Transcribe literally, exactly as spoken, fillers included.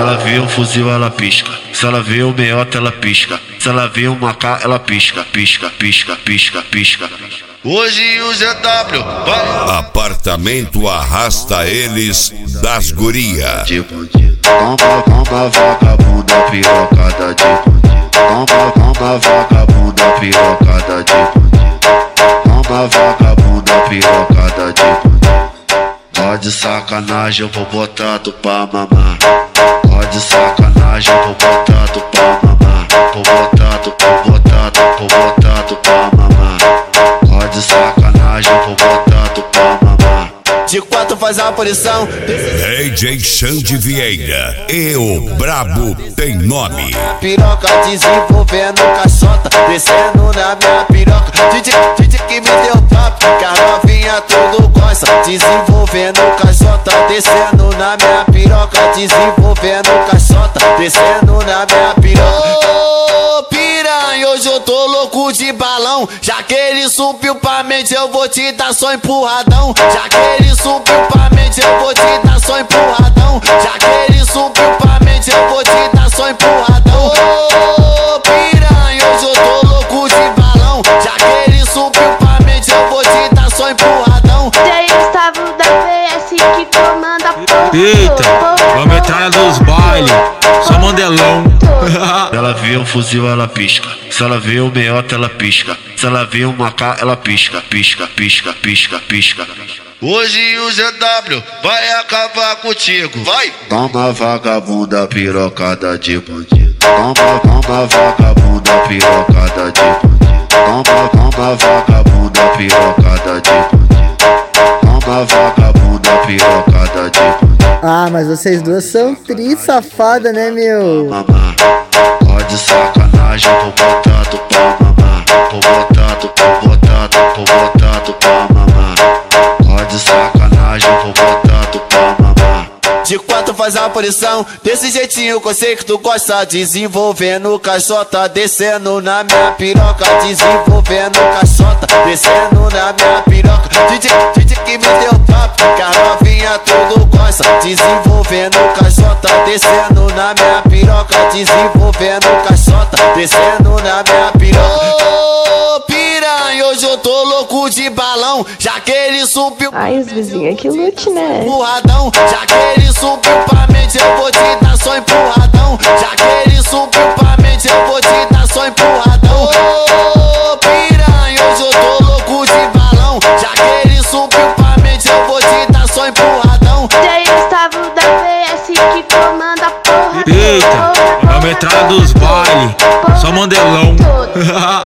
ela vê um fuzil, ela pisca. Se ela vê um meiota, ela pisca. Se ela vê um macá, ela pisca, pisca, pisca, pisca, pisca. Hoje o Z W vai. Apartamento arrasta eles das guria. De bandido. Toma, toma, vagabunda, pirocada de bandido. Toma, toma, vagabunda, pirocada de bandido. Toma, vagabunda, pirocada de bandido. Ó de sacanagem, eu vou botar tu pra mamar. Ó de sacanagem, eu vou botar tu pra mamar. Vou botar tu, vou botar tu, vou botar tu pra mamar. Ó de sacanagem, eu vou botar tu pra mamar. De quatro faz a aparição. D J Xande Vieira e o Brabo tem nome. Piroca desenvolvendo caixota, descendo na minha piroca. Didi, Didi que me deu papo, que a novinha tudo gosta. Desenvolvendo caixota, descendo na minha piroca. Desenvolvendo caixota, descendo na minha piroca. Ô piranha, hoje eu tô louco de balão. Já que ele subiu pra mente, eu vou te dar só empurradão. Já que ele subiu pra mente, eu vou te dar só empurradão. Já que ele subiu pra mente, eu vou te dar só empurradão. Ô piranha, hoje eu tô louco de balão. Já que ele subiu pra mente, eu vou te dar só empurradão. Tem Gustavo da P S que comanda a porra. Eita, vamos entrar dos bailes, só modelão. Se ela vê um fuzil, ela pisca. Se ela vê um meiota, ela pisca. Se ela vê um macá, ela pisca, pisca, pisca, pisca, pisca. Hoje o Z W vai acabar contigo, vai! Toma, vagabunda, pirocada de bandido. Toma, toma, vagabunda, pirocada de bandido. Toma, toma, vagabunda, pirocada de bandido. Toma, vagabunda, pirocada de bandido. Ah, mas vocês duas são tri safada, né, meu? Mamar, ó de sacanagem, vou botar tu pra mamar. Vou botar tu, vou botar tu, vou botar tu pra mamar. Ó de sacanagem, vou botar tu pra mamar. De quatro faz a aparição, desse jeitinho que eu sei que tu gosta. Desenvolvendo caixota, descendo na minha piroca. Desenvolvendo caixota, descendo na minha piroca. Didi, Didi que me deu papo, que a novinha tudo gosta. Desenvolvendo caixota, descendo na minha piroca. Desenvolvendo caixota, descendo na minha piroca. Ô piranha, hoje eu tô louco de balão. Já que ele subiu. Ai, os vizinhos que lute, né? Empurradão, já que ele subiu pra mente, eu vou te dar só empurradão. Já que ele subiu pra mente, eu vou te dar só empurradão. Ô piranha, hoje eu tô louco de balão. Já que ele subiu pra mente, eu vou te dar só empurradão. Tem Gustavo da P S que comanda a porra. Eita, vamos entrar dos bailes, só modelão.